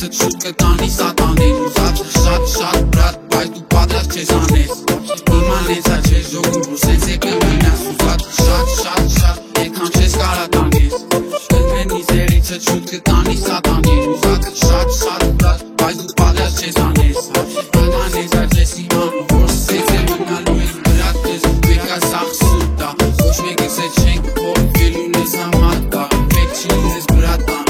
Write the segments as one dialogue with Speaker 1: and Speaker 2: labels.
Speaker 1: ցեցդ շուտ կտանի սատանին Ուզածը շատ բրատ, բայց դու պատրաստ չես անես Իման լենցա չես ժողում, որ սենց եկը մենաս Ուզածը շատ, եկան չես կարա տանես Կնվենի զերիցդ շուտ կտանի սատանին Ուզածը շատ բրատ, բայց դու պատրաստ չես անես Իման լենցա չես իմանում, որ սենց է մնալու ես բրատ ես Բեկա սաղ սուտա, ոչ մեկս է չենք փորվելու նես համատա Պետք չի լինես բրատան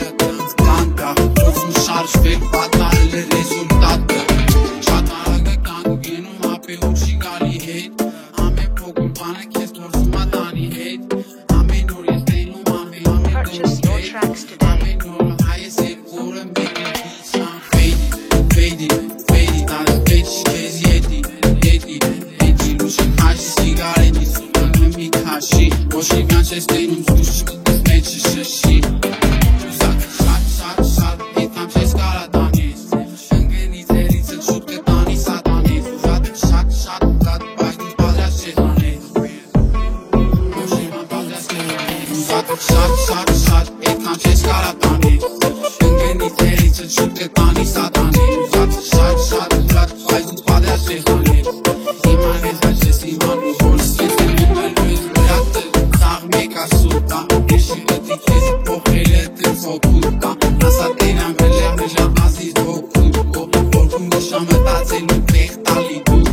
Speaker 1: Շարժվեք պատահել է ռեզուլտատը Շատ արագ է կանգ գենում ապե հուշի գալի հետ Ամեն փոքր բանը քեզ թորվում ա տանի հետ Ամեն օր ես տենում ամեն Ամեն օր հայ ես եկ որը մեկ է դիսան Ֆեյդի տարը պետք չքեզ եդի լուշի քաշի սիգարենի սուտանը մի քաշի Ոչ իվյան չես տենում զուշ չկտես մեջը շշի Շատ, ետքան չես կարա տանես Ընգենի թերիցդ շուտ կտանի սատանես Ուզածը շատ, բրատ, բայց դու պատրաստ չես անես Իման ես բայց ես իմանում, որ սենց է մնալու ես բրատը Տաղ մեկ ասուտա, եշի գտի քեզ փոխել է տենց հոգուտա Ասա տերան վելեղ ազիզ հոգուտ Որքում գշա մտածելու տեղ տալի դու